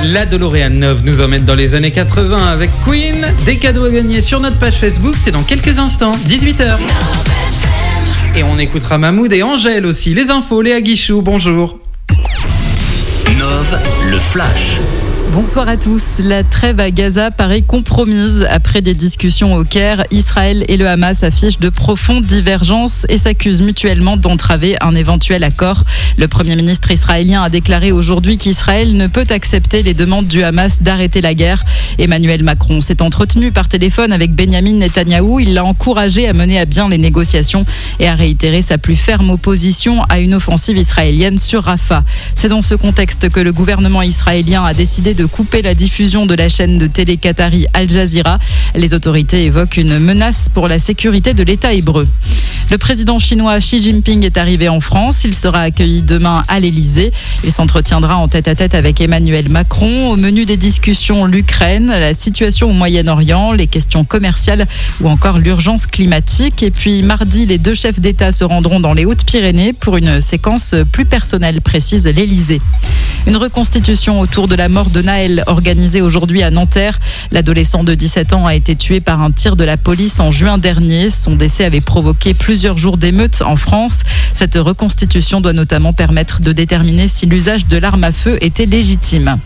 La DeLorean 9 nous emmène dans les années 80 avec Queen. Des cadeaux à gagner sur notre page Facebook, c'est dans quelques instants, 18h. Et on écoutera Mahmoud et Angèle aussi. Les infos, Léa Guichou, bonjour. Nov, le flash. Bonsoir à tous. La trêve à Gaza paraît compromise. Après des discussions au Caire, Israël et le Hamas affichent de profondes divergences et s'accusent mutuellement d'entraver un éventuel accord. Le Premier ministre israélien a déclaré aujourd'hui qu'Israël ne peut accepter les demandes du Hamas d'arrêter la guerre. Emmanuel Macron s'est entretenu par téléphone avec Benyamin Netanyahou. Il l'a encouragé à mener à bien les négociations et à réitérer sa plus ferme opposition à une offensive israélienne sur Rafah. C'est dans ce contexte que le gouvernement israélien a décidé de couper la diffusion de la chaîne de télé qatari Al Jazeera. Les autorités évoquent une menace pour la sécurité de l'État hébreu. Le président chinois Xi Jinping est arrivé en France. Il sera accueilli demain à l'Elysée. Il s'entretiendra en tête-à-tête avec Emmanuel Macron. Au menu des discussions, l'Ukraine, la situation au Moyen-Orient, les questions commerciales ou encore l'urgence climatique. Et puis mardi, les deux chefs d'État se rendront dans les Hautes-Pyrénées pour une séquence plus personnelle, précise l'Elysée. Une reconstitution autour de la mort de Naël organisée aujourd'hui à Nanterre. L'adolescent de 17 ans a été tué par un tir de la police en juin dernier. Son décès avait provoqué plusieurs jours d'émeutes en France. Cette reconstitution doit notamment permettre de déterminer si l'usage de l'arme à feu était légitime.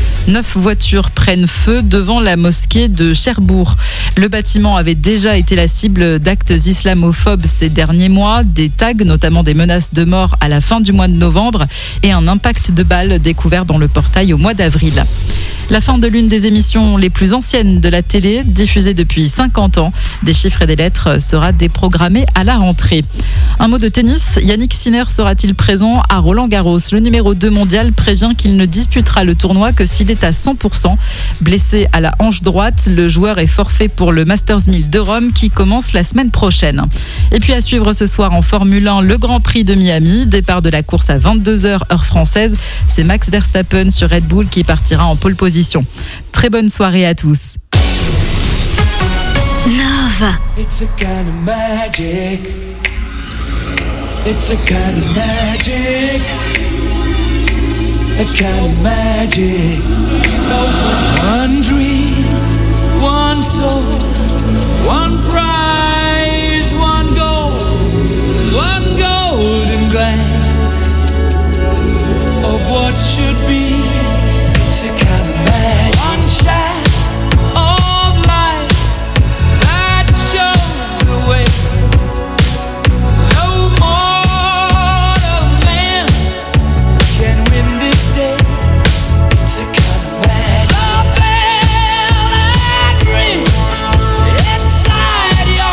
9 voitures prennent feu devant la mosquée de Cherbourg. Le bâtiment avait déjà été la cible d'actes islamophobes ces derniers mois, des tags, notamment des menaces de mort à la fin du mois de novembre et un impact de balles découvert dans le portail au mois d'avril. La fin de l'une des émissions les plus anciennes de la télé, diffusée depuis 50 ans. Des chiffres et des lettres sera déprogrammée à la rentrée. Un mot de tennis, Yannick Sinner sera-t-il présent à Roland-Garros? Le numéro 2 mondial prévient qu'il ne disputera le tournoi que s'il est à 100%. Blessé à la hanche droite, le joueur est forfait pour le Masters 1000 de Rome qui commence la semaine prochaine. Et puis à suivre ce soir en Formule 1, le Grand Prix de Miami. Départ de la course à 22h heure française. C'est Max Verstappen sur Red Bull qui partira en pole position. Très bonne soirée à tous. Nova. It's a kind of magic. It's a kind of magic. A kind of magic. One dream, one soul, one prize, one golden glance of what should be. It's a kind of magic. One shot of light that shows the way. No mortal man can win this day. It's a kind of magic. The bell that rings inside your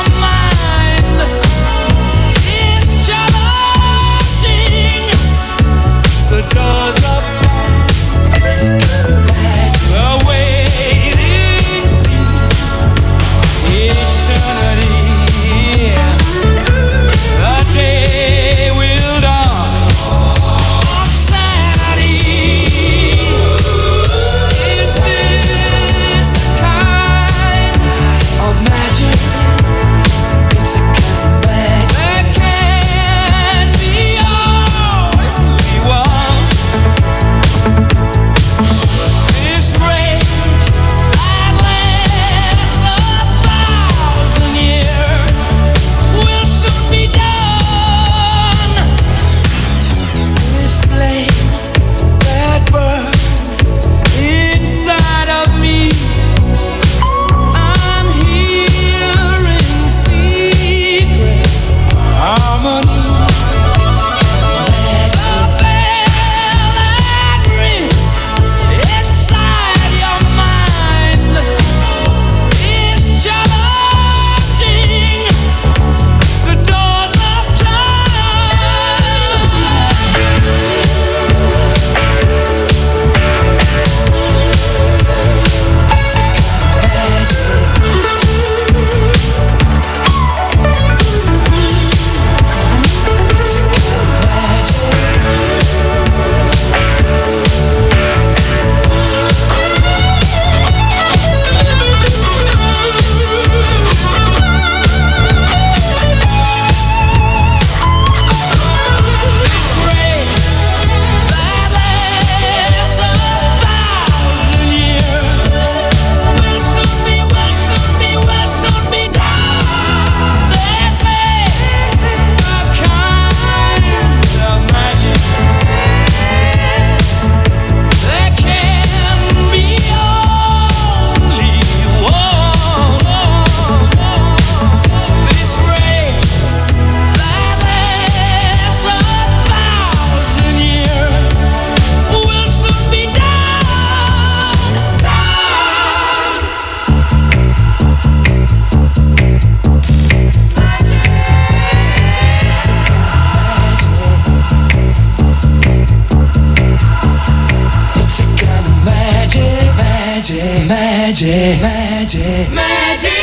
magic, magic, magic.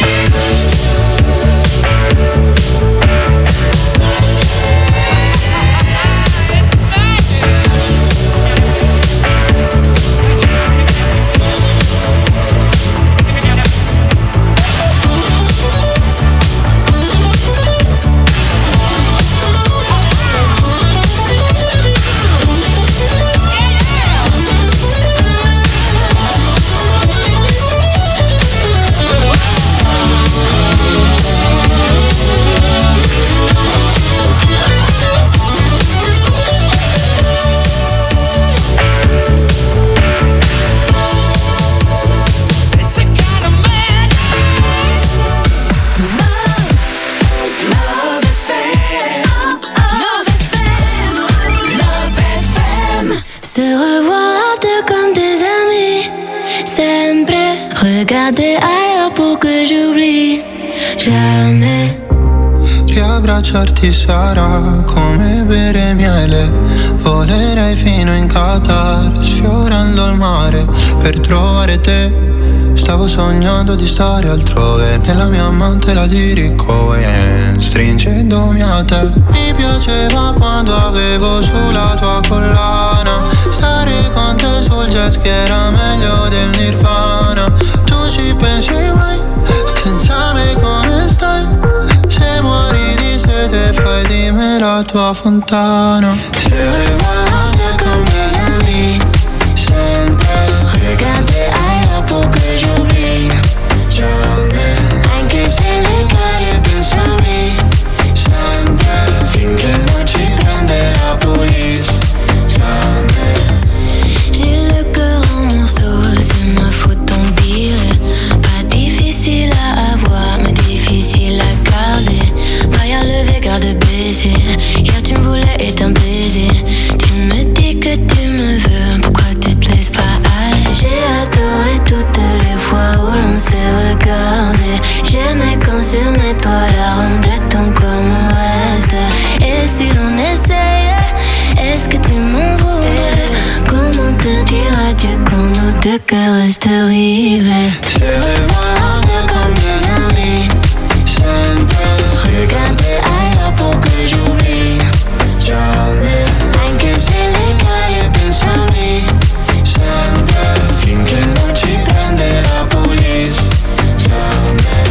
Se revoir deux comme des amis, sempre regarder ailleurs pour que j'oublie jamais. Riabbracciarti sarà come bere miele, volerei fino in Qatar, sfiorando il mare per trovare te. Stavo sognando di stare altrove, nella mia mantela di Rick Owens, stringendomi a te. Mi piaceva quando avevo sulla tua collana, stare con te sul jet ski era meglio del Nirvana. Tu ci pensi mai, senza me come stai? Se muori di sete fai di me la tua fontana. Se regarder comme des amis, sempre regarder ailleurs pour que j'oublie jamais. Anche se le cade pensa a me, sempre finché non ci prende la police. Jamais. J'ai le cœur en morceaux, c'est ma faute tant pire. Pas difficile à avoir, mais difficile à garder. Pas à lever, garde baiser. Hier tu me voulais et t'un baiser. Tu me dis que tu me veux, pourquoi tu te laisses pas aller? J'ai adoré toutes les fois où l'on s'est regardé. J'aimais quand sur mes toits l'arôme de ton corps me reste. Et si l'on essayait, est-ce que tu m'en voudrais? Comment te dire adieu quand nos deux cœurs restent rivés? Se regarder comme des amis, sempre regarder ailleurs pour que j'oublie jamais. Anche se le cade pensa a me, sempre finché non ci prende la police. Jamais.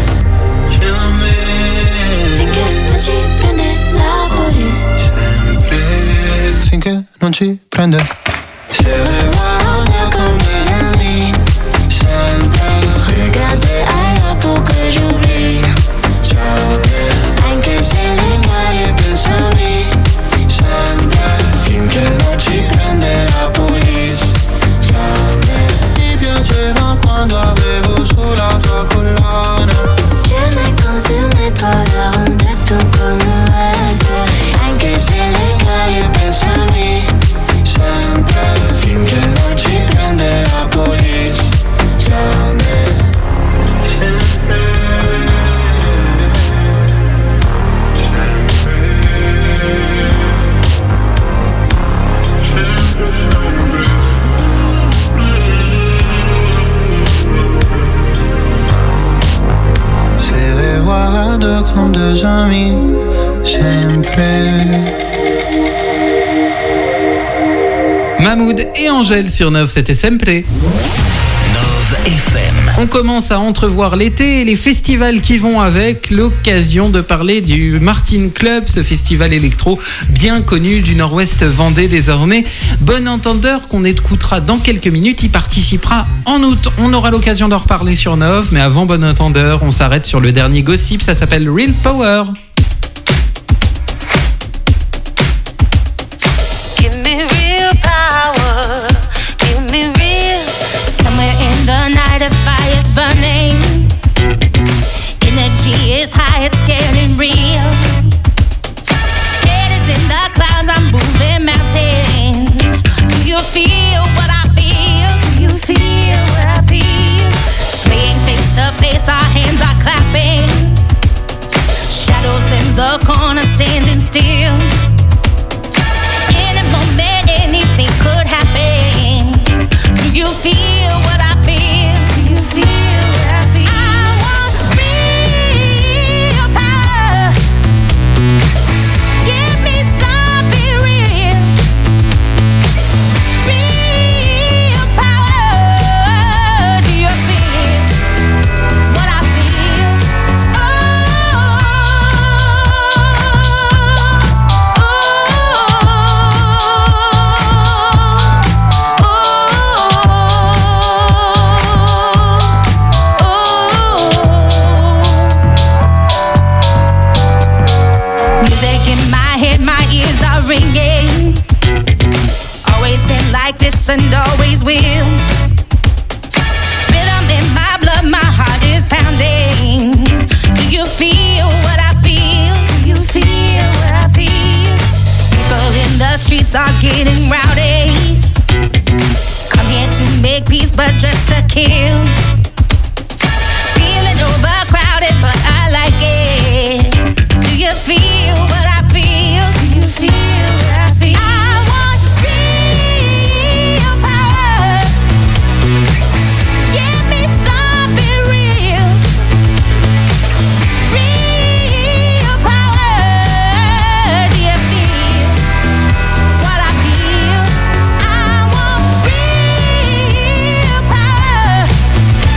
Finché non ci prende la police. Finché non ci prende. Se regarder comme des amis, sempre regarder ailleurs pour que j'oublie jamais. Anche se le cade pensa a me, sempre finché non ci prende la police. Jamais. Mi piaceva quando avevo sulla tua collana. J'aimais quand sur mes toits l'arôme de ton corps me reste. Anche se le cade pensa a me, sempre finché non ci prende la police. Jamais. Se regarder comme des amis, sempre. Mahmoud et Angèle sur Nov, c'était Sempre. Nov FM. On commence à entrevoir l'été et les festivals qui vont avec, l'occasion de parler du Martin Club, ce festival électro bien connu du nord-ouest Vendée désormais. Bon entendeur qu'on écoutera dans quelques minutes, y participera en août. On aura l'occasion d'en reparler sur Nov, mais avant Bon entendeur, on s'arrête sur le dernier gossip, ça s'appelle Real Power. Give me real power, give me real. Somewhere in the night a fire's burning. Energy is high, it's getting real. It is in the clouds, I'm moving mountains. Do you feel what I feel? Do you feel what I feel? Swaying face to face, our hands are clapping. Shadows in my head, my ears are ringing. Always been like this and always will. Rhythm in my blood, my heart is pounding. Do you feel what I feel? Do you feel what I feel? People in the streets are getting rowdy. Come here to make peace, but just to kill. Feeling overcrowded, but I like it. Do you feel what I feel? Do you feel what I feel? I want real power. Give me something real. Real power. Do you feel what I feel? I want real power.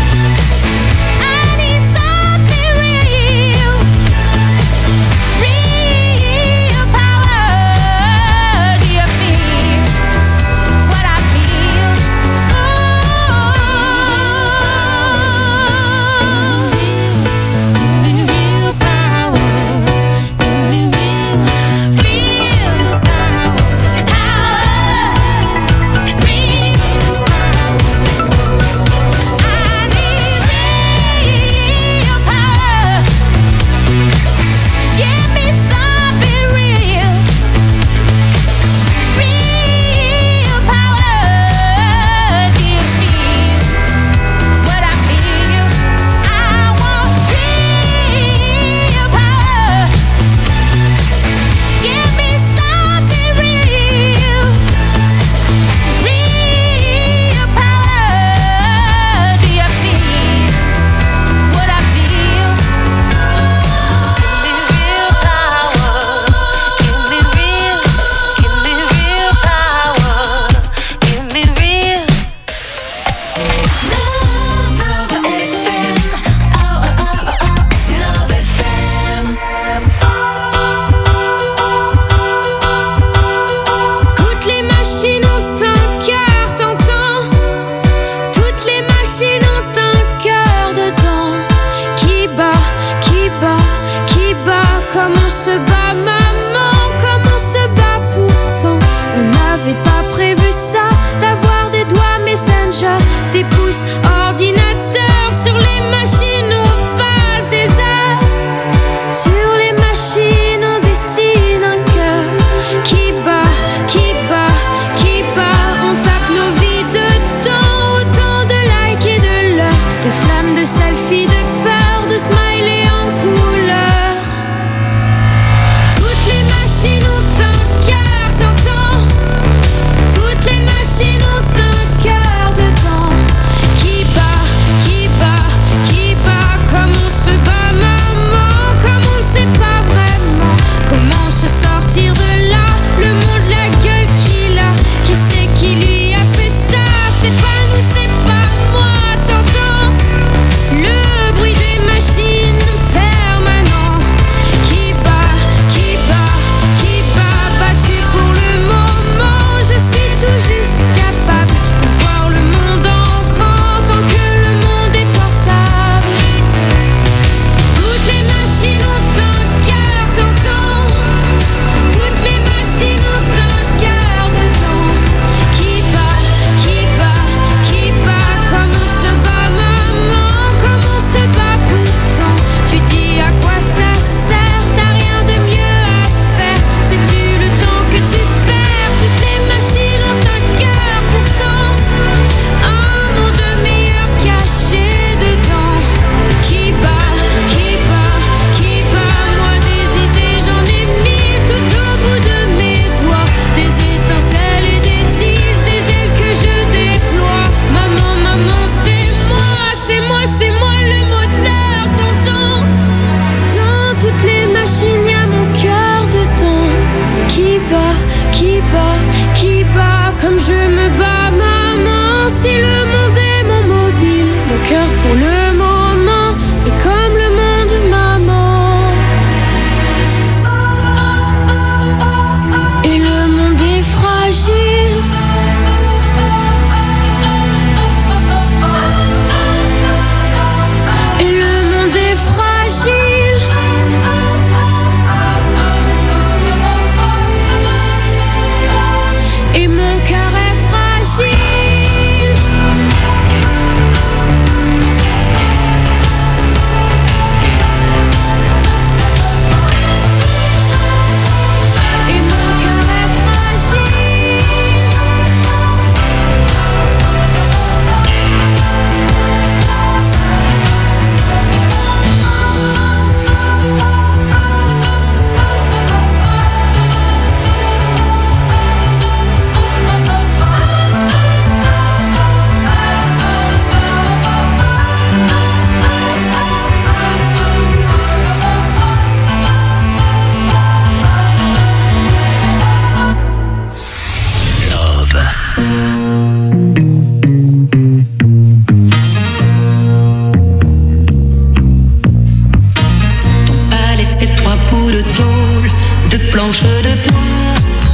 jeu de paume.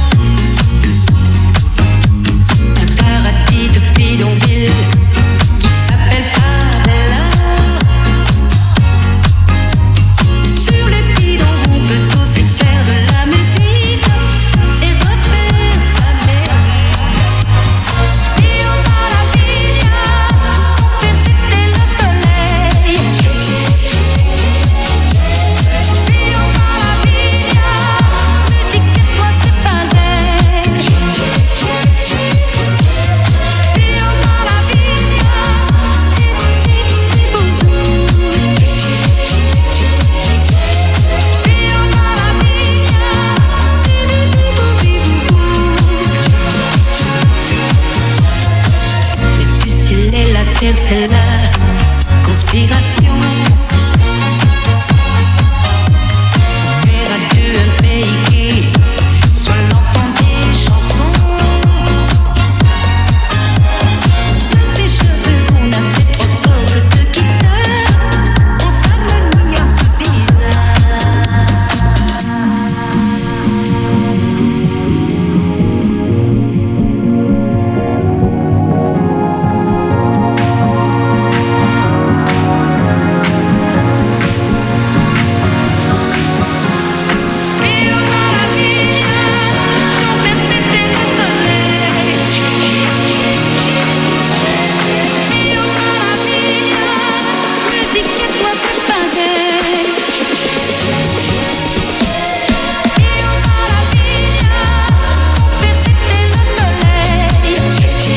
Un paradis de bidonville qui s'appelle Favela. Sur les bidons on peut aussi faire de la musique et refaire la mer. Io maravilla, per c'était le soleil. Io maravilla, me dis que toi c'est pareil. Io maravilla, et du ciel et la terre, c'est la conspiration. Faire à deux un pays qui soit l'enfant des chansons. De ces cheveux qu'on a fait trop cordes de guitare, on s'harmonie un peu bizarre. Io maravilla, come se c'était le soleil. Io maravilla, me dis que toi c'est pareil. Io maravilla, per c'était le soleil. Io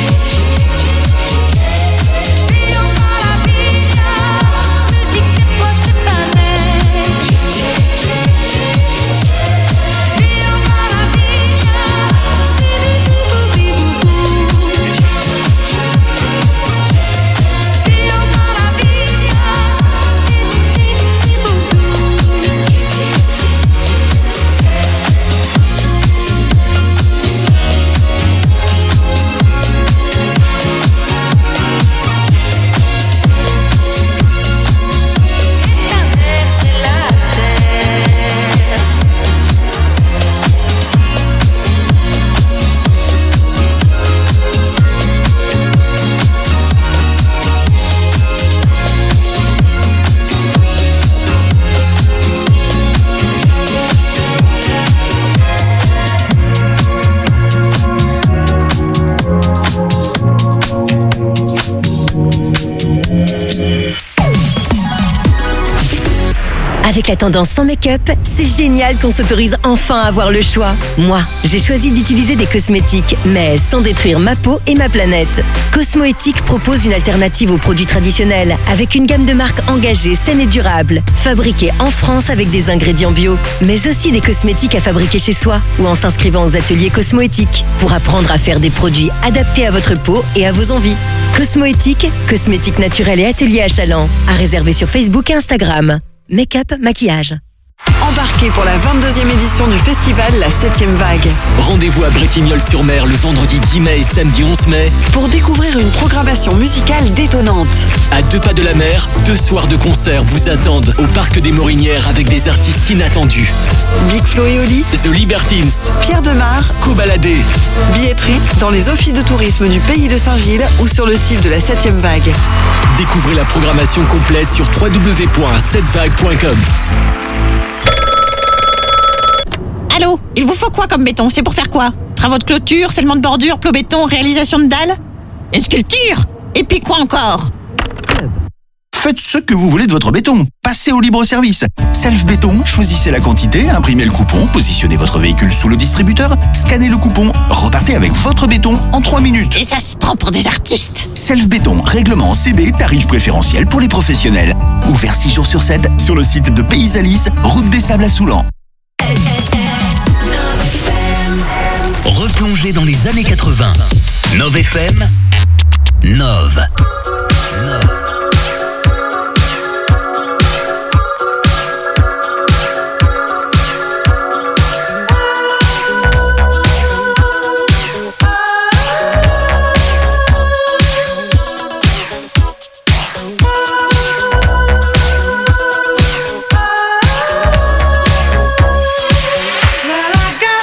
maravilla, me dis que toi c'est pareil. Io maravilla, Avec la tendance sans make-up, c'est génial qu'on s'autorise enfin à avoir le choix. Moi, j'ai choisi d'utiliser des cosmétiques, mais sans détruire ma peau et ma planète. Cosmoéthique propose une alternative aux produits traditionnels, avec une gamme de marques engagées, saines et durables, fabriquées en France avec des ingrédients bio, mais aussi des cosmétiques à fabriquer chez soi ou en s'inscrivant aux ateliers Cosmoéthique pour apprendre à faire des produits adaptés à votre peau et à vos envies. Cosmoéthique, cosmétiques naturels et ateliers à Chaland, à réserver sur Facebook et Instagram. Make-up, maquillage. Embarquez pour la 22e édition du festival La 7e Vague. Rendez-vous à Bretignolles-sur-Mer le vendredi 10 mai et samedi 11 mai. Pour découvrir une programmation musicale détonnante. À 2 pas de la mer, 2 soirs de concert vous attendent au Parc des Morinières avec des artistes inattendus. Big Flo et Oli, The Libertines, Pierre Demar, Cobaladé. Billetterie dans les offices de tourisme du pays de Saint-Gilles ou sur le site de la 7e Vague. Découvrez la programmation complète sur www.7vague.com. Allô, il vous faut quoi comme béton? C'est pour faire quoi? Travaux de clôture, scellement de bordure, plots béton, réalisation de dalles? Une sculpture? Et puis quoi encore? Faites ce que vous voulez de votre béton. Passez au libre service. Self Béton, choisissez la quantité, imprimez le coupon, positionnez votre véhicule sous le distributeur, scannez le coupon, repartez avec votre béton en 3 minutes. Et ça se prend pour des artistes. Self Béton, règlement CB, tarif préférentiel pour les professionnels. Ouvert 6 jours sur 7 sur le site de Pays Alice, route des Sables à Soulan. Replongez dans les années 80. Nove FM, Nove. Well, I got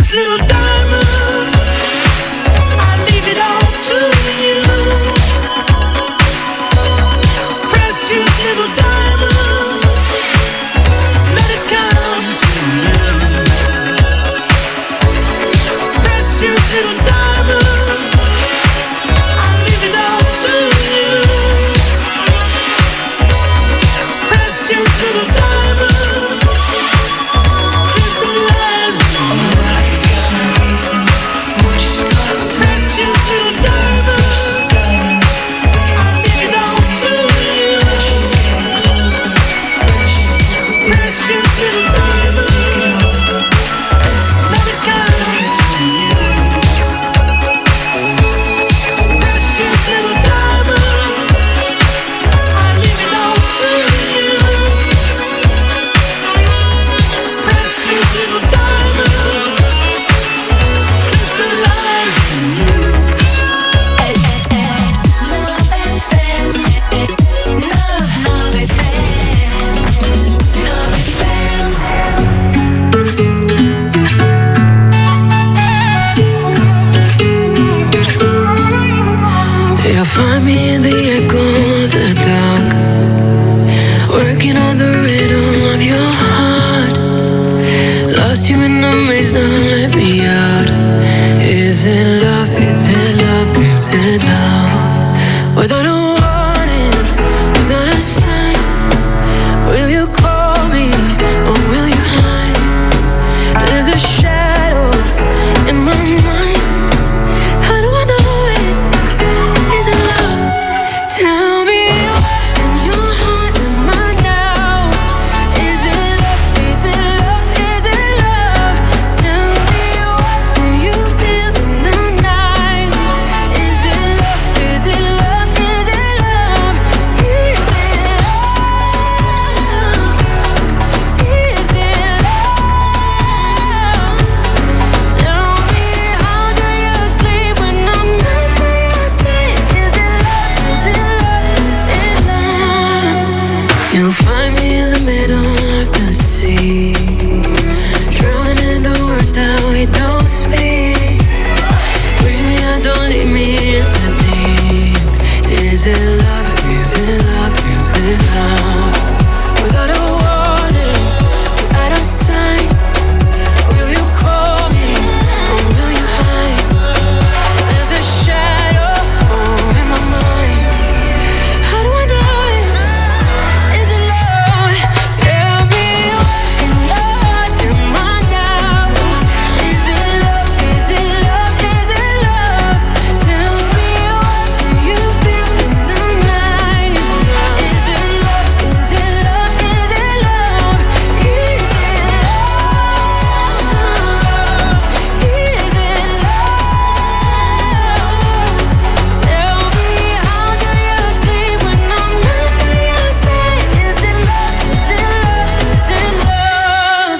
Precious little diamond, I leave it all to you. Precious little diamond, let it come to you. Precious little diamond, I leave it all to you. Precious little diamond, crystallize in you. Precious little diamond, I leave it all to you. Precious little diamond, let it come to you. Precious little diamond, I leave it all to you. Precious little diamond, crystallize in you. You'll find me in the echo of the dark, working on the rhythm of your heart. Lost you in the maze, now let me out. Is it love? Is it love? Is it love? Without a warning, without a sign, will you call me or will you hide? There's a shadow in my mind. How do I know it? Is it love? Tell me what in your heart am I now? Is it love? Is it love? Is it love? Tell me what do you feel in the night? Is it love? Is it love? Is it love? Is it love? Is it love? Tell me how do you sleep when I'm not by your side? Is it love? Is it love? Is it love? You'll find me in the middle of the sea, drowning in the words that we don't speak. Bring me out, don't leave me in the deep. Is it love? Is it love? Is it love? Without a warning, without a sign, will you call me or will you hide? There's a shadow in my mind. How do I know it? Is it love? Tell me what in your heart am I now? Is it love? Is it love? Is it love? Tell me what do you feel in the night? Is it love? Is it love? Is it love? Is it love? Is it love? Tell me how do you sleep when I'm not by your side? Is it love? Is it love? Is it love?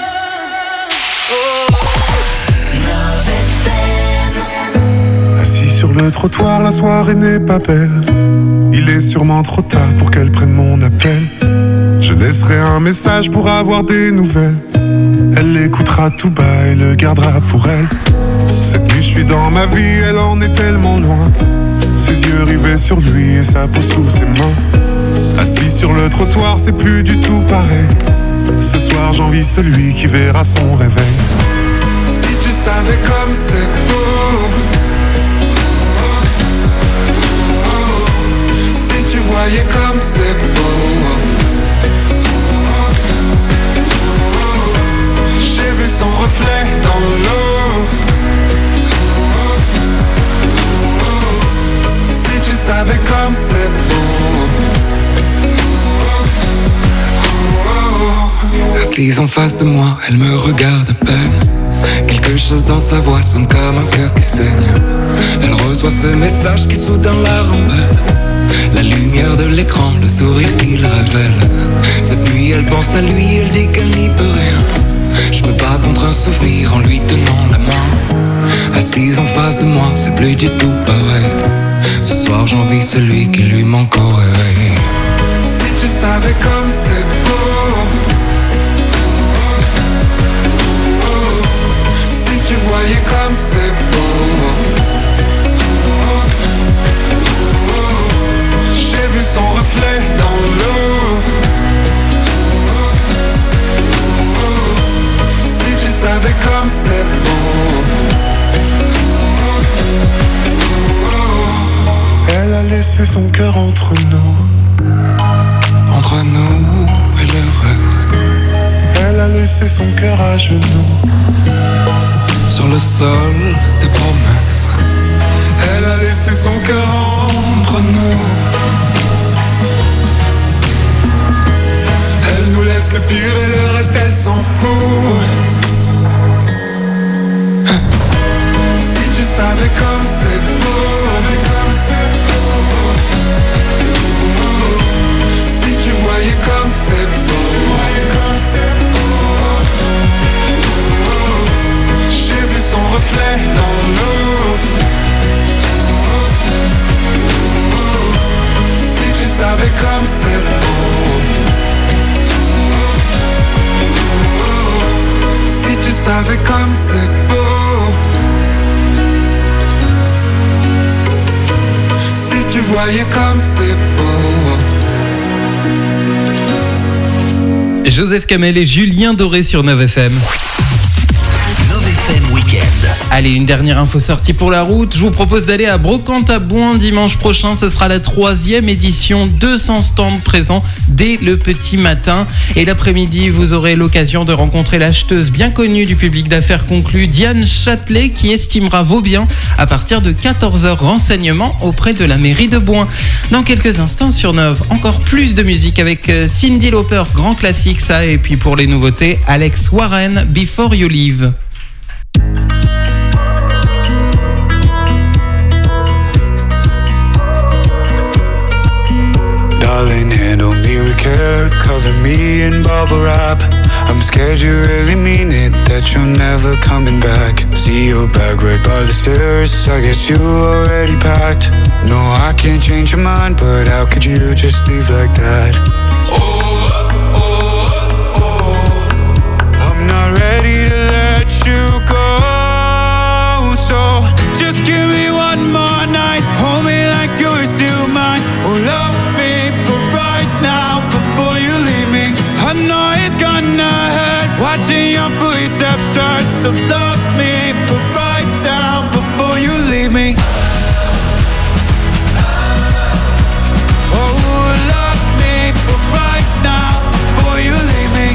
Assis sur le trottoir, la soirée n'est pas belle. Il est sûrement trop tard pour qu'elle prenne mon appel. Je laisserai un message pour avoir des nouvelles. Elle l'écoutera tout bas et le gardera pour elle. Cette nuit je suis dans ma vie, elle en est tellement loin. Ses yeux rivés sur lui et sa peau sous ses mains. Assis sur le trottoir, c'est plus du tout pareil. Ce soir j'envie celui qui verra son réveil. Si tu savais comme c'est beau, si tu voyais comme c'est beau. J'ai vu son reflet dans l'eau. Si tu savais comme c'est beau. Assise en face de moi, elle me regarde à peine. Quelque chose dans sa voix sonne comme un cœur qui saigne. Elle reçoit ce message qui soudain la rembelle. La lumière de l'écran, le sourire qu'il révèle. Cette nuit elle pense à lui, elle dit qu'elle n'y peut rien. Je me bats contre un souvenir en lui tenant la main. Assise en face de moi, c'est plus du tout pareil. Ce soir j'envie celui qui lui manque au réveil. Si tu savais comme c'est beau. Si tu voyais comme c'est beau. Elle a laissé son cœur entre nous. Entre nous et le reste. Elle a laissé son cœur à genoux. Sur le sol des promesses. Elle a laissé son cœur entre nous. Elle nous laisse le pire et le reste elle s'en fout. Si tu savais comme c'est beau. Si tu voyais comme c'est beau. J'ai vu son reflet dans l'eau. Si tu savais comme c'est beau. Si tu savais comme c'est beau. Si tu voyais comme c'est beau. Joseph Kamel et Julien Doré sur 9FM. 9FM Week-end. Allez, une dernière info sortie pour la route. Je vous propose d'aller à Brocante à Bouin dimanche prochain. Ce sera la 3e édition. 200 stands présents dès le petit matin. Et l'après-midi, vous aurez l'occasion de rencontrer l'acheteuse bien connue du public d'affaires conclu, Diane Châtelet, qui estimera vos biens à partir de 14h. Renseignements auprès de la mairie de Bouin. Dans quelques instants sur 9, encore plus de musique avec Cyndi Lauper, grand classique ça. Et puis pour les nouveautés, Alex Warren, Before You Leave. Darling, handle me with care, cover me in bubble wrap. I'm scared you really mean it, that you're never coming back. See your bag right by the stairs, I guess you already packed. No, I can't change your mind, but how could you just leave like that? I'm not ready to let you go, so just give me one more night, hold me like you're still mine. Oh, love me for right now before you leave me. I know it's gonna hurt watching your footsteps start, so love me for right now before you leave me. Oh, love me for right now before you leave me.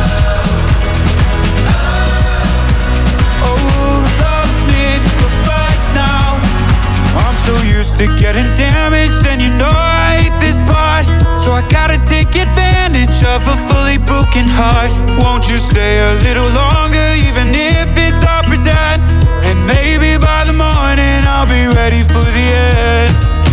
Oh, love me for right now. I'm so used to getting damaged, and you know I hate this part, so I gotta take advantage of a fully broken heart. Won't you stay a little longer, even if it's all pretend? And maybe by the morning I'll be ready for the end.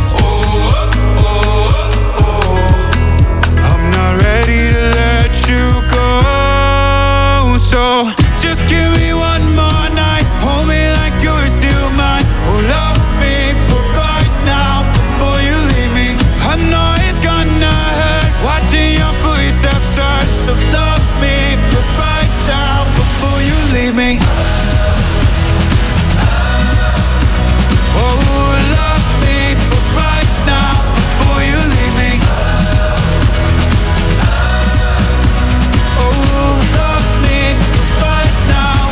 I'm not ready to let you go, so just give me one more night, hold me like you're still mine. Oh, love me for right now before you leave me. I know it's gonna hurt watching your footsteps start, so love me for right now before you leave me. Oh, love me for right now before you leave me. Oh, love me right now.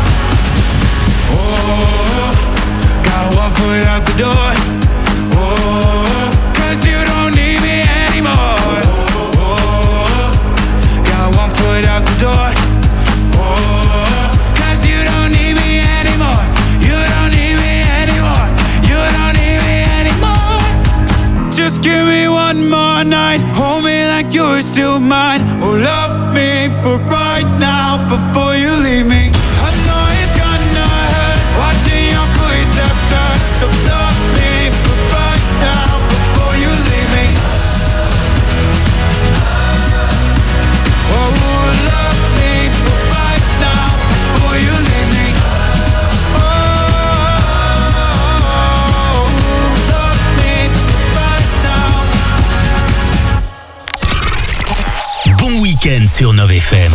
Oh, got one foot out the door. Oh, 'cause you don't need me anymore. Oh, got one foot out the door. Oh, 'cause you don't need me anymore. You don't need me anymore. You don't need me anymore. Just give me one more night, hold me like you're still mine. Oh, love me for right now before you leave me. I know it's gonna hurt watching your footsteps start, so love me for right now before you leave me. Oh, love me for right now before you leave me. Oh, love me right now. Bon week-end sur 9FM.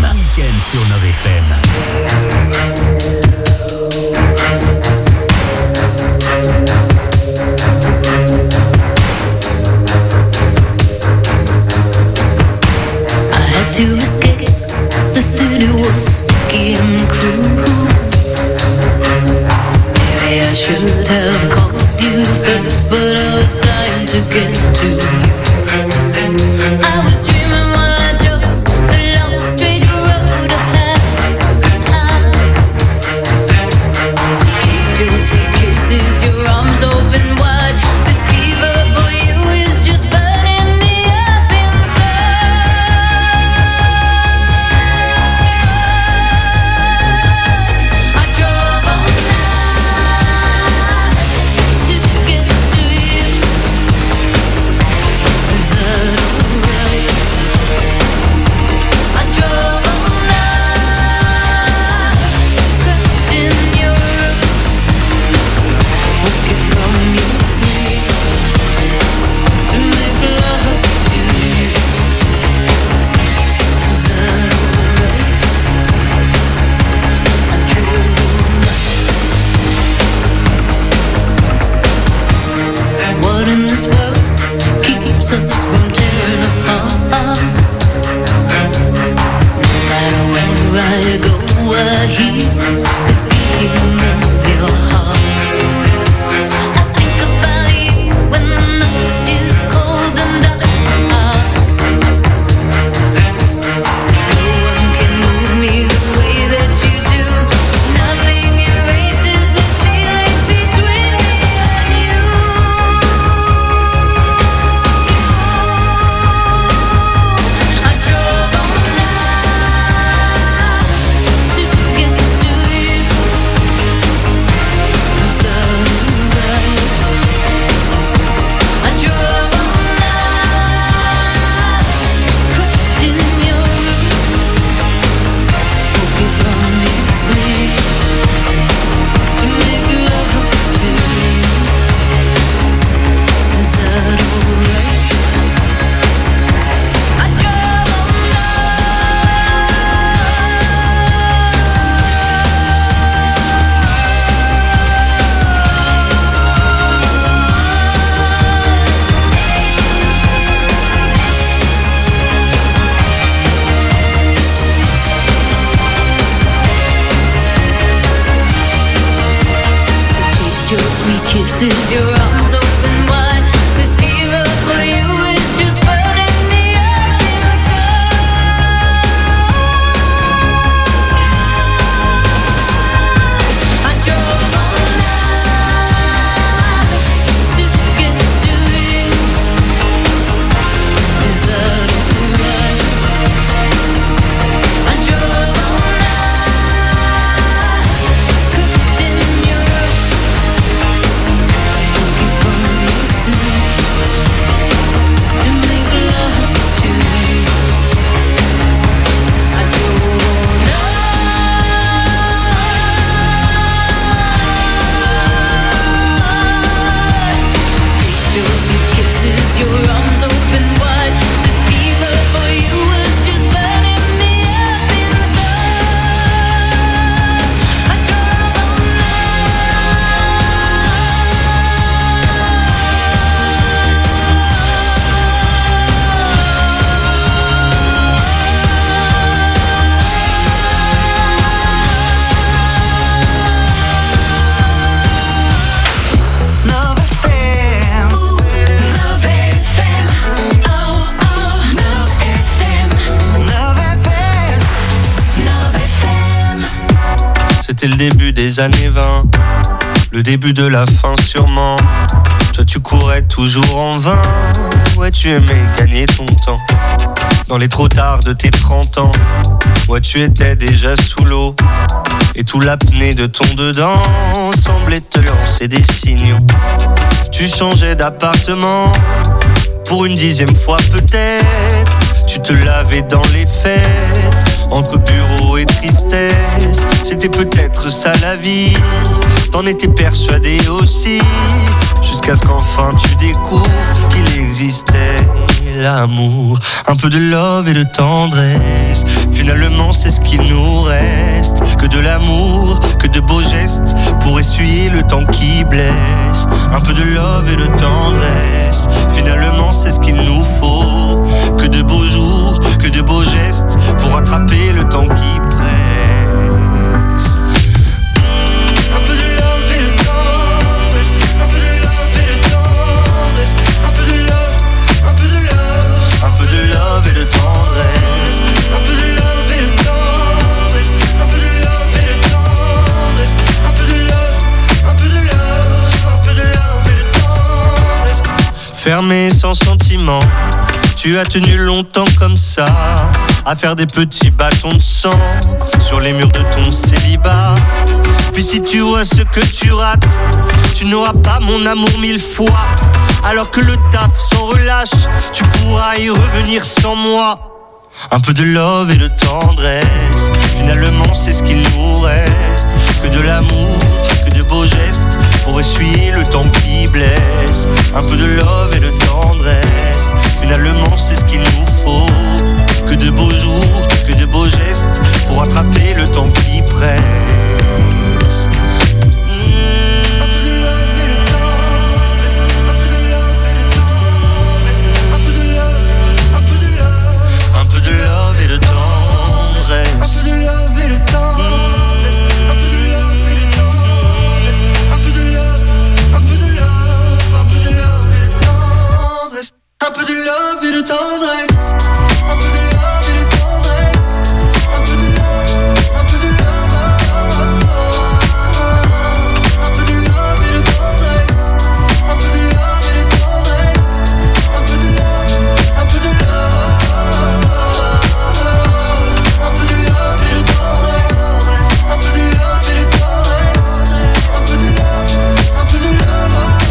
I had to escape. The city was sticky and cruel. to get to you. I was dreaming while I drove the long straight road ahead. Could taste your sweet kisses, your arms open wide. This fever for you is just burning me up inside. I drove all night to get to you. Is that alright? I drove all night, crept in your room, woke you from your sleep to make love to you. Is that alright? I drove all night. What in this world keeps us from tearing apart? No matter where I go, I hear the beating of your heart. I think about you when the night is cold and dark. No one can move me the way that you do. Nothing erases this feeling between me and you. I drove all night to get to you. Is that alright? I drove all night, crept in your room, woke you from your sleep to make love to you. Is that alright? I drove all taste your sweet kisses, your arms open wide. This fever for you is just burning me up inside. I drove all night to get to you. Is that alright? I drove all night, crept in your room, woke you from your sleep to make love to you. I drove all night. Taste your sweet kisses, your arms open wide. This fever for you is just burning me up inside. I drove all Love FM. Love FM. Oh, oh, Love FM. Love FM. Love FM. C'était le début des années 20, le début de la fin sûrement. Toi tu courais toujours en vain, ouais tu aimais gagner ton temps. Dans les trop tard de tes 30 ans, ouais tu étais déjà sous l'eau. Et tout l'apnée de ton dedans semblait te lancer des signaux. Tu changeais d'appartement pour une 10e fois peut-être. Tu te lavais dans les fêtes, entre bureau et tristesse. C'était peut-être ça la vie, t'en étais persuadé aussi. Jusqu'à ce qu'enfin tu découvres qu'il existait l'amour. Un peu de love et de tendresse, finalement c'est ce qu'il nous reste. Que de l'amour, que de beaux gestes pour essuyer le temps qui blesse. Un peu de love et de tendresse, finalement c'est ce qu'il nous faut. Que de beaux jours, que de beaux gestes pour rattraper le temps qui presse. Un peu de love et de tendresse, un peu de love et de tendresse, un peu de Enfermé sans sentiment, tu as tenu longtemps comme ça, à faire des petits bâtons de sang sur les murs de ton célibat. Puis si tu vois ce que tu rates, tu n'auras pas mon amour 1000 fois. Alors que le taf s'en relâche, tu pourras y revenir sans moi. Un peu de love et de tendresse, finalement c'est ce qu'il nous reste. Que de l'amour, que de beaux gestes, pour essuyer le temps qui blesse. Un peu de love et de tendresse, finalement c'est ce qu'il nous faut. Que de beaux jours, que de beaux gestes, pour attraper le temps qui presse. Un peu de love et de tendresse. Un peu de love et de tendresse. Un peu de love, un peu de love. Un peu de love et de tendresse. Un peu de love et de tendresse. Un peu de love, un peu de love. Un peu de love et de tendresse. Un peu de love et de tendresse. Un peu de love, un peu de love.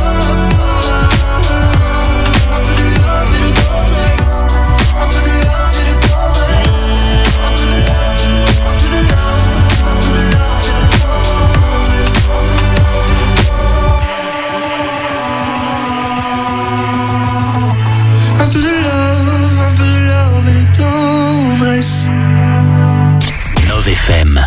FM.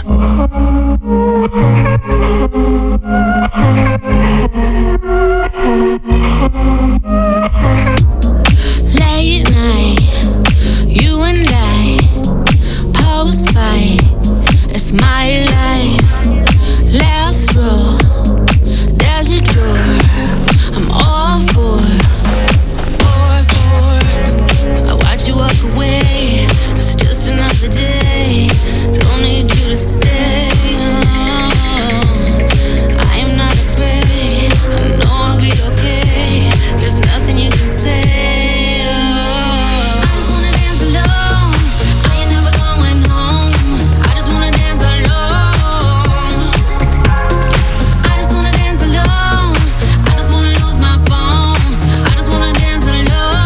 Late night, you and I, post fight, it's my life. Last row, there's a door, I'm all for. I watch you walk away, it's just another day. Don't need you to stay. I am not afraid. I know I'll be okay. There's nothing you can say. I just wanna dance alone. I ain't never going home. I just wanna dance alone. I just wanna dance alone. I just wanna lose my phone. I just wanna dance alone.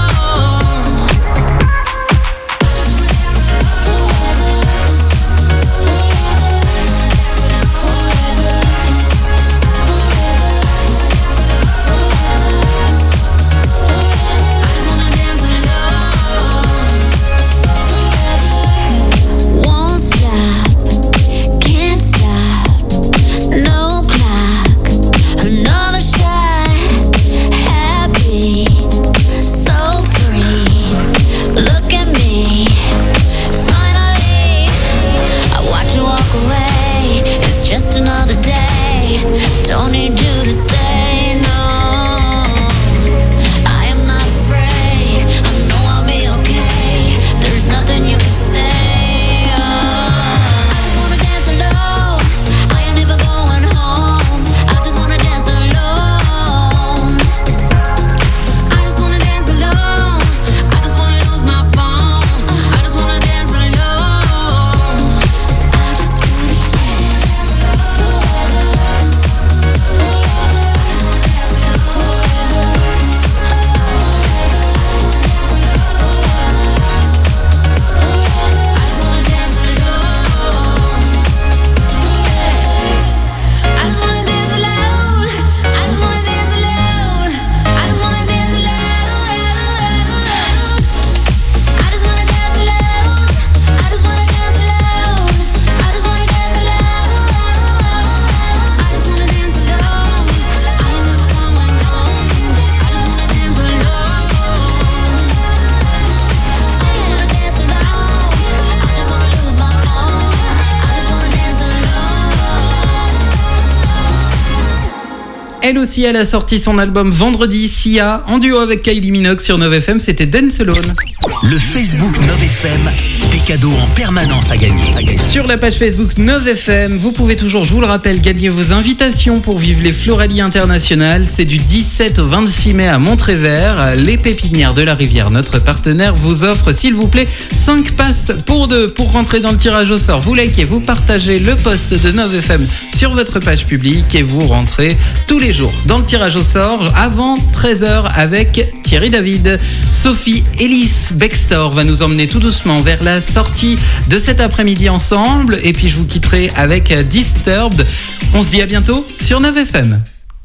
Won't stop, can't stop, no clock, another shot, happy, so free, look at me, finally, I watch you walk away, it's just another day, don't need you to stay, no, I am not afraid, I know I'll be okay, there's nothing you can say. I just wanna dance alone. I ain't never going home. I just wanna dance alone. I just wanna dance alone. I just wanna lose my phone. I just wanna dance alone. I just wanna dance. Elle aussi, elle a sorti son album vendredi. Sia, en duo avec Kylie Minogue sur 9FM, c'était Dance Alone. Le Facebook 9FM, des cadeaux en permanence à gagner. Sur la page Facebook 9FM, vous pouvez toujours, je vous le rappelle, gagner vos invitations pour vivre les Floralies internationales. C'est du 17 au 26 mai à Montrévert. Les Pépinières de la Rivière, notre partenaire, vous offre, s'il vous plaît, 5 passes pour 2 pour rentrer dans le tirage au sort. Vous likez, vous partagez le post de 9FM sur votre page publique et vous rentrez tous les jours dans le tirage au sort avant 13h avec Thierry David. Sophie Ellis Bextor va nous emmener tout doucement vers la sortie de cet après-midi ensemble. Et puis je vous quitterai avec Disturbed. On se dit à bientôt sur 9FM.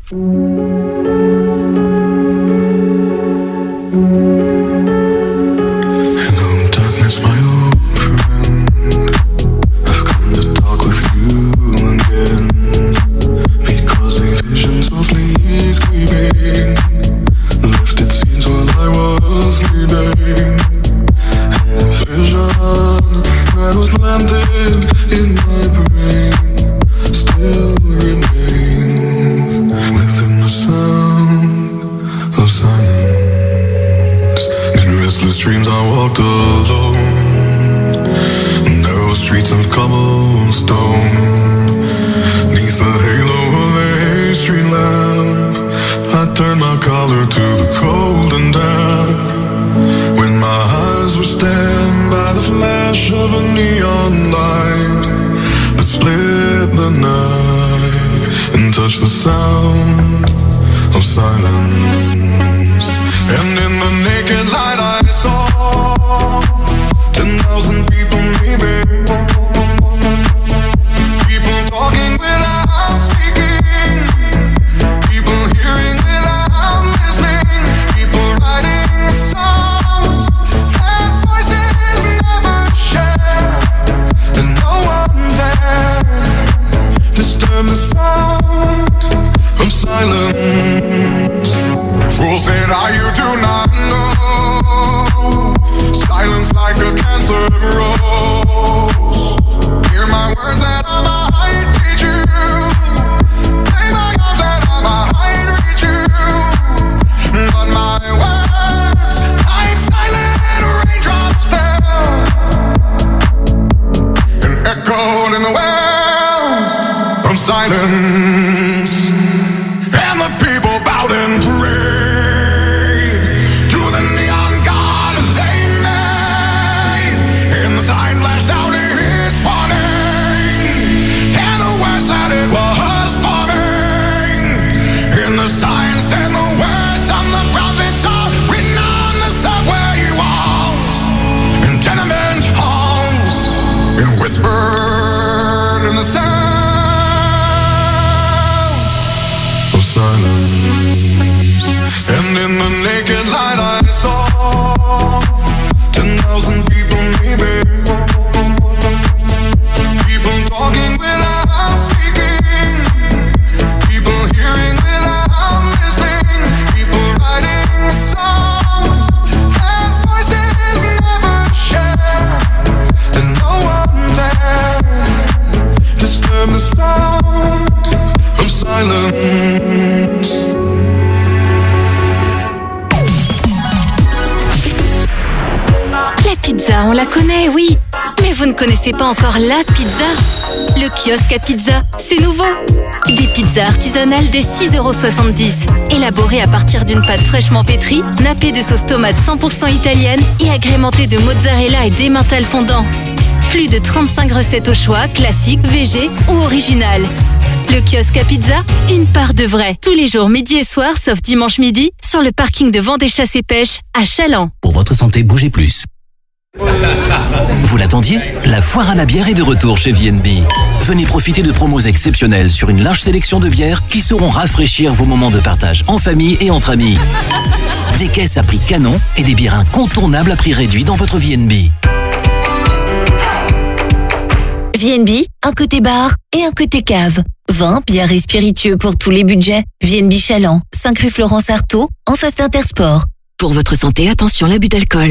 Hello, darkness, my old friend. I've come to talk with you again. Because a vision softly creeping lifted scenes while I was sleeping. And the vision that was landed in my brain still remains within the sound of silence. In restless dreams I walked alone, narrow streets of cobblestone. Neath the halo of a street lamp, I turned my collar to the cold and damp. When my eyes were stabbed by the flash of a neon light that split the night and touched the sound of silence. And in the naked light I saw 10,000 people maybe. People talking without speaking. People hearing without listening. People writing songs that voices never share. And no one dared disturb the sound of silence. Fool said, you do not know. Silence like a cancer grows. Hear my words and I might teach you. Lay my arms and I might reach you. But my words, like silent raindrops, fell and echoed in the wells of silence. And the people bowed and prayed to the neon god they made. And the sign flashed out its warning, and the words that it was forming. And the signs and the words of the prophets are written on the subway walls and tenement halls, and whispered in the sound of silence. And in the naked light I saw 10,000 people maybe. People talking without speaking. People hearing without listening. People writing songs that voices never share. And no one dared disturb the sound of silence. La pizza, on la connaît, oui. Mais vous ne connaissez pas encore la pizza. Le kiosque à pizza, c'est nouveau. Des pizzas artisanales dès 6,70 €. Élaborées à partir d'une pâte fraîchement pétrie, nappée de sauce tomate 100% italienne et agrémentée de mozzarella et d'emmental fondant. Plus de 35 recettes au choix, classiques, végé ou originales. Le kiosque à pizza, une part de vrai. Tous les jours, midi et soir, sauf dimanche midi, sur le parking de Vendée Chasse et Pêche, à Chaland. Pour votre santé, bougez plus. Vous l'attendiez? La foire à la bière est de retour chez VNB. Venez profiter de promos exceptionnelles sur une large sélection de bières qui sauront rafraîchir vos moments de partage en famille et entre amis. Des caisses à prix canon et des bières incontournables à prix réduit dans votre VNB. VNB, un côté bar et un côté cave. Vin, bière et spiritueux pour tous les budgets. VNB Chaland, 5 rue Florence Artaud, en face d'Intersport. Pour votre santé, attention, l'abus d'alcool.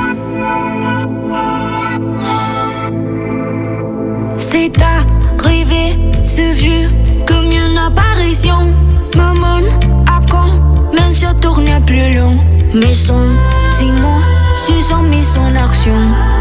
C'est arrivé TV, c'est vieux comme une apparition. Maman, à quand, même si tourne plus long. Mes sentiments se sont mis en action.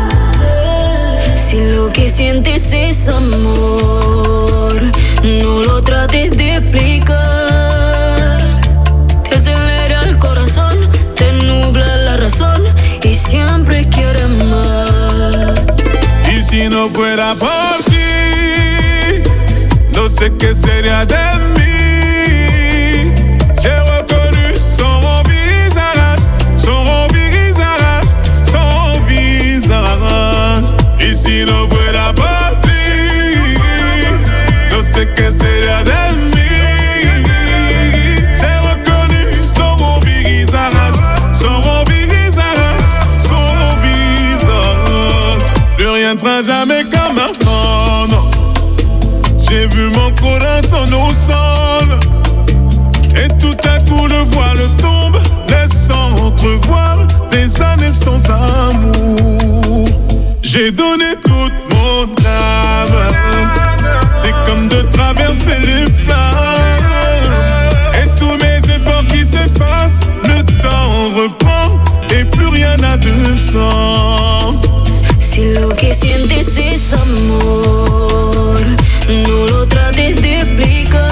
Si lo que sientes es amor, no lo trates de explicar. Te acelera el corazón, te nubla la razón y siempre quieres más. Y si no fuera por ti, no sé qué sería de mí. J'ai reconnu son visage, son visage, son visage. Y si no fuera por ti, no sé qué sería de mí. J'ai reconnu son visage, son visage, son visage. Plus rien ne sera jamais comme avant, non. J'ai vu mon corazon au sol. Et tout à coup le voile tombe, laissant entrevoir des années sans amour. J'ai donné toute mon âme, c'est comme de traverser les flammes. Et tous mes efforts qui s'effacent, le temps reprend et plus rien n'a de sens. Si lo que sientes es amor, no lo trates de explicar.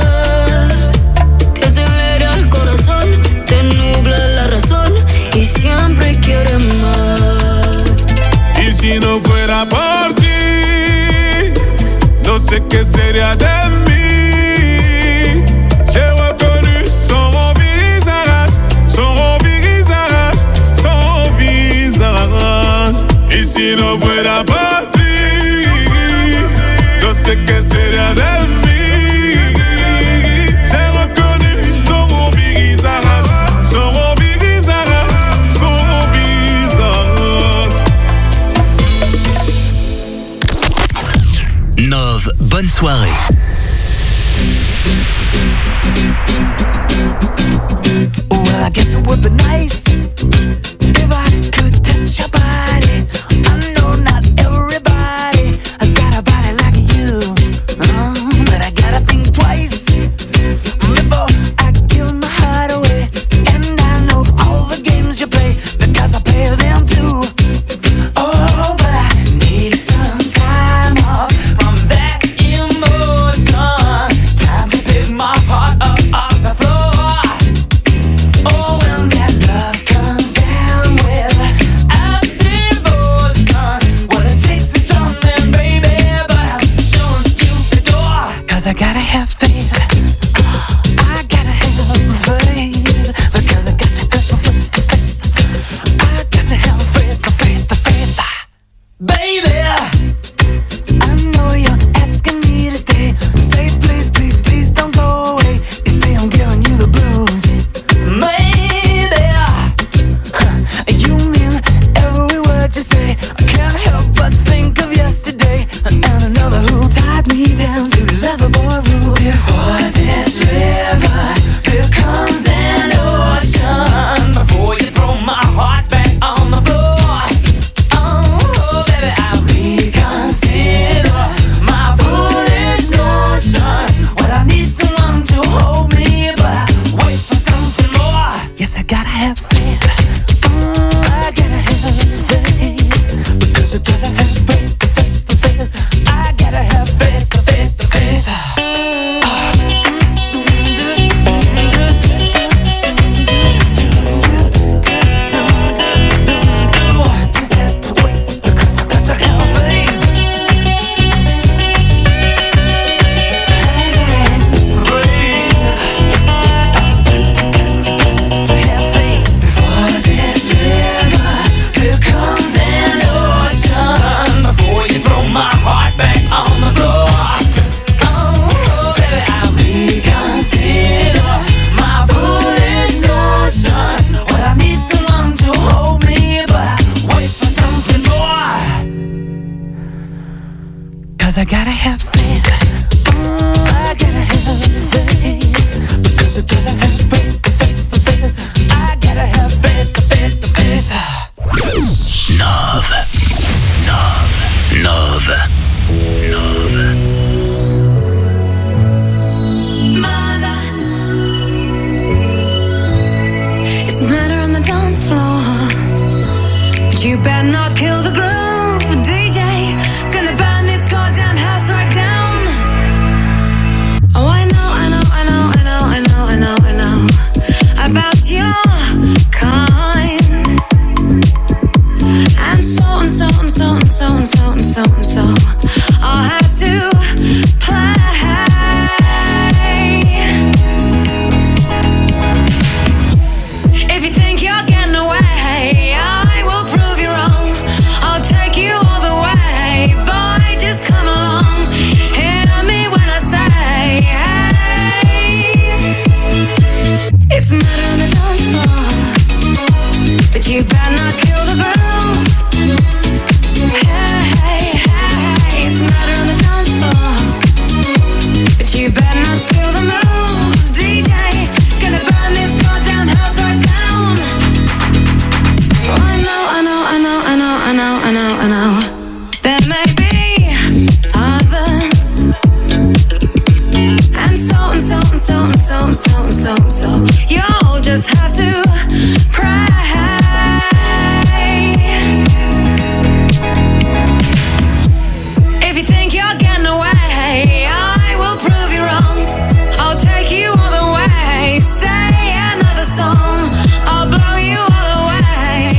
Te acelera el corazón, te nubla la razón y siempre quieres más. Y si no fuera por ti, no sé qué sería de mí. J'ai reconnu son visage, son visage, son visage. Y si no fuera por ti, no sé qué sería de mí. J'ai reconnu son visage, son visage, son visage. Nove, bonne soirée. Well, I guess it would be nice if I could touch your body. I know not everybody has got a body like you, but I gotta think twice before I give my heart away. And I know all the games you play because I play them too. Oh, but I need some time off from that emotion. Time to pick my heart up off the floor. Oh, when that love comes down with a devotion, well, it takes a strong man, baby, but I'm showing you the door. 'Cause I gotta have faith. I gotta have faith. Because I got to have faith. I got to have faith. Baby, I know you're asking me to stay. Say please, please, please don't go away. You say I'm giving you the blues. Maybe you mean every word you say. I can't help but think of yesterday and another who tied me down to Loverboy rules. Before this river, here comes an ocean. Before you throw my heart back on the floor. Oh, baby, I'll reconsider my foolish notion. Well, I need someone to hold me, but I wait for something more. Yes, I gotta have faith. I gotta have faith. Because I gotta have faith. I gotta have faith. Just have to wait because I got to have faith. To have faith. Before this river, here comes an ocean. Before you throw my heart back on the floor. Oh, baby, I'll reconsider my foolish notion. Well, I need someone to hold me, but I wait for something more. 'Cause I gotta have faith. I gotta have faith. Because I gotta have faith. I gotta have faith. Nove. just have to pray. If you think you're getting away, I will prove you wrong. I'll take you all the way. Stay another song. I'll blow you all away.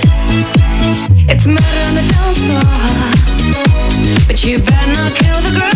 It's murder on the dance floor, but you better not kill the groove.